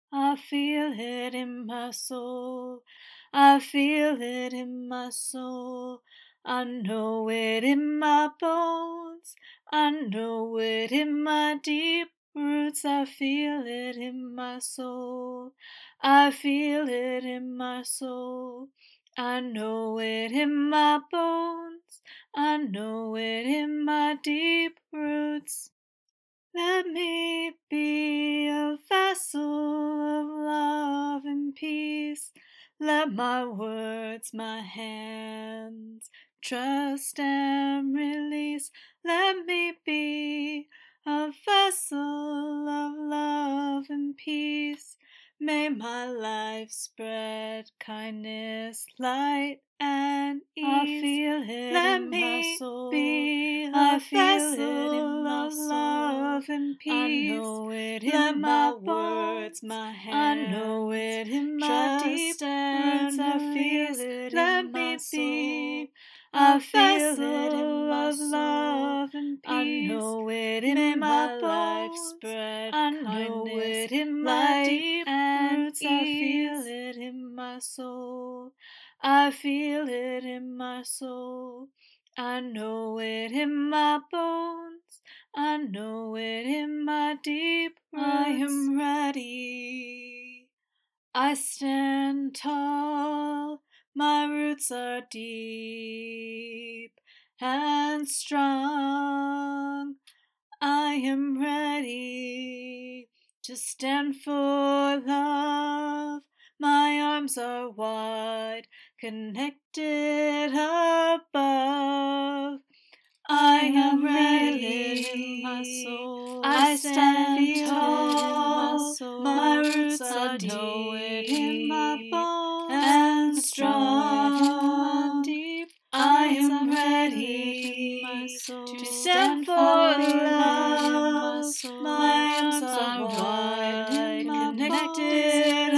I feel it in my soul. I feel it in my soul. I know it in my bones. I know it in my deep roots. I feel it in my soul. I feel it in my soul. I know it in my bones. I know it in my deep roots. Let me be a vessel of love and peace. Let my words, my hands, trust and release. Let me be a vessel of love and peace. May my life spread kindness, light, and ease. I feel it in my soul. I feel it in my love and peace. I know it in my words, my hands. I know it in my deep roots. I feel it in my soul. I feel it in my love and peace. I know it in my life spread. I know it in my deep roots. I feel it in my soul. I feel it in my soul. I know it in my bones. I know it in my deep roots. I am ready. I stand tall. My roots are deep and strong. I am ready to stand for love. My arms are wide, connected above. I am ready in my soul. I stand tall. My roots are deep in my bones and strong. I am ready to stand for love. My arms are wide, connected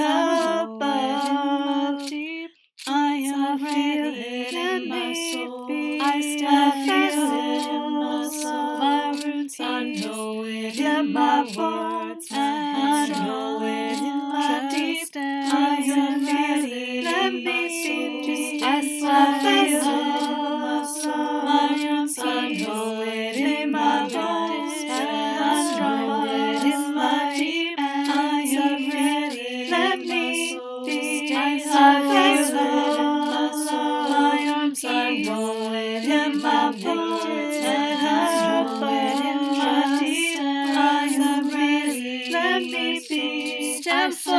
above. I am ready in my soul. I feel it in my soul. My roots I know it in my words. I know it in my deep. I am ready. Let me be. I feel it in my soul. My roots I know it in my bones. I know it in my deep. I am ready. Let me be. I feel it in my soul. My arms I know it in my bones. I know it in my deep. I am ready. Let me be. Stand for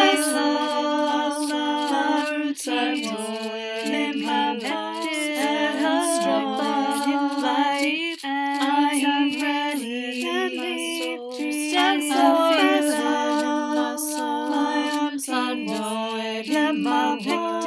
love. My roots I know it in my bones. I know it in my deep. I am ready. Let me be. Stand for love. My arms I know it in my bones.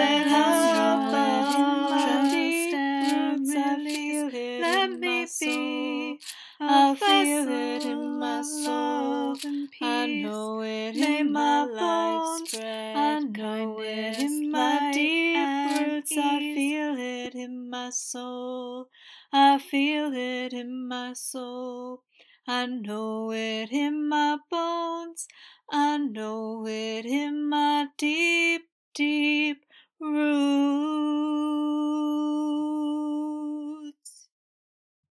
Let me be. I feel it in my soul. I know it in my bones. I know it in my deep roots. I feel it in my soul. I feel it in my soul. I know it in my bones. I know it in my deep, deep roots.